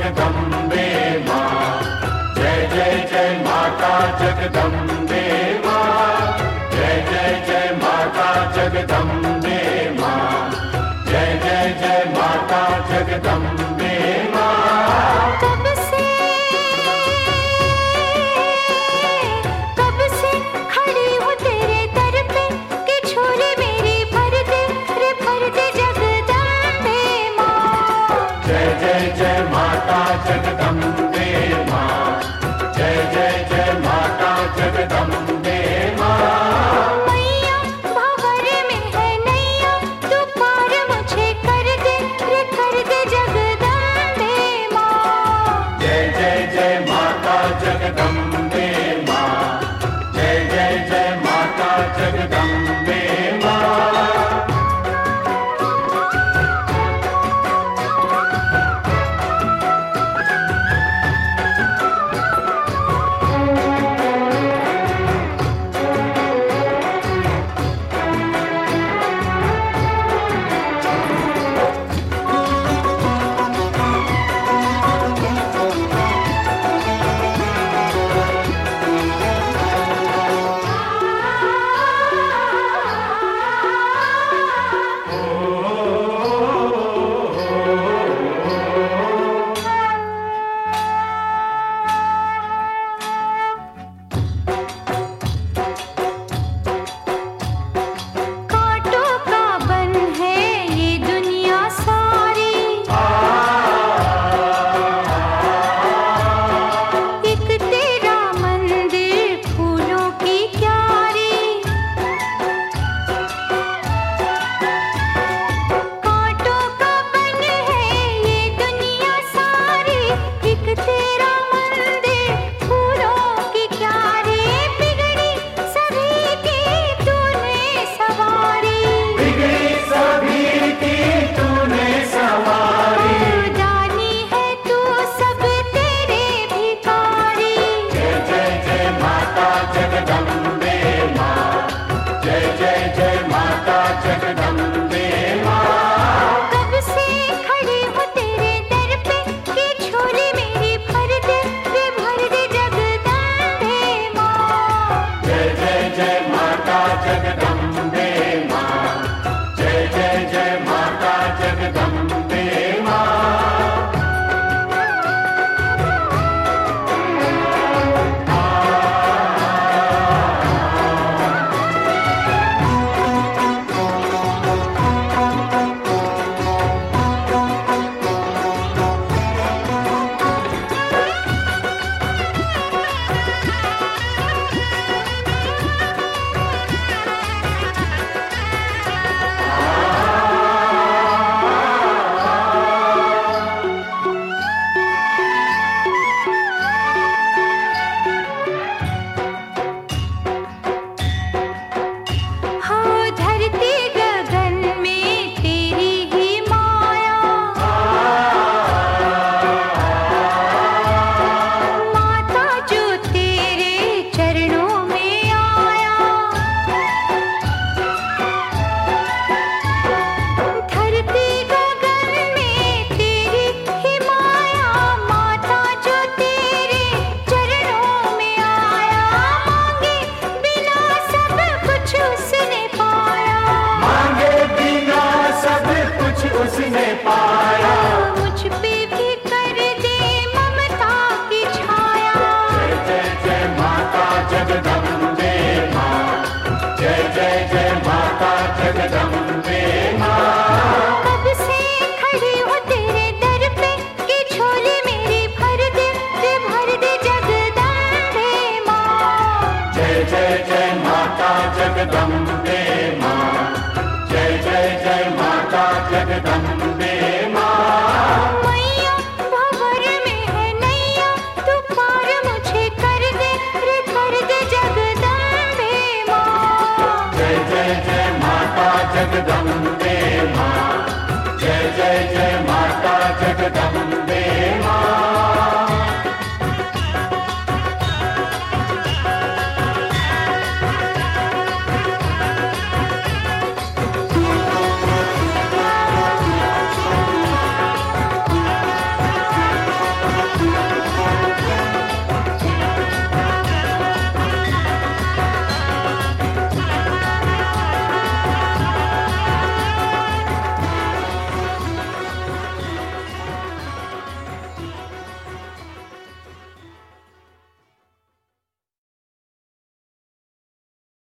जगदम्बे माँ। जय जय जय माता जगदम्बे माँ। जय जय जय माता जगदम्बे माँ। जय जय जय माता जगदम्बे माँ। कब से खड़ी हूँ तेरे दर पे कि झोली मेरी भर दे रे भर दे जगदम्बे माँ। जय जय जय माता जगदम्बे माँ। जय जय जय माता जगदम्बे माँ। मैया भंवर में है नैया तू पार मुझे कर दे रे कर दे जगदम्बे माँ। जय जय जय माता जगदम्बे माँ। जय जय जय माता जगदम्बे माँ। कांटों का बन है ये दुनिया सारी, एक तेरा मंदिर फूलों की क्यारी। कांटों का बन है ये दुनिया सारी, एक तेरा मंदिर फूलों की क्यारी। बिगड़ी सभी की तूने सवारी, बिगड़ी सभी की तूने सवारी। जानी है तू सब तेरे भिखारी। जय जय जय माता जगदम्बे माँ। जय जय जय माता जगदम्बे माँ। कब से खड़ी हूँ तेरे दर पे कि झोली मेरी भर दे रे भर दे जगदम्बे माँ। जय जय जय माता जगदम्बे माँ। जय जय जय माता जगदम्बे माँ। हो धरती गगन में तेरी ही माया, माता जो तेरे चरणों में आया। धरती गगन में तेरी ही माया, माता जो तेरे चरणों में आया। मांगे बिना सब कुछ उसने पाया, मांगे बिना सब कुछ उसने पाया। मुझ पे भी कर दे ममता की छाया। जय जय जय माता जगदम्बे माँ। जय जय जय माता जगदम्बे माँ। कब से खड़ी हूँ तेरे दर पे कि झोली मेरी भर दे रे भर दे जगदम्बे माँ। जय जय जय माता जगदम्बे माँ। जय जय जय माता जगदम्बे माँ। मैया भंवर में है नैया तू पार मुझे कर दे रे कर दे जगदम्बे माँ। जय जय जय माता जगदम्बे माँ। जय जय जय माता जगदम्बे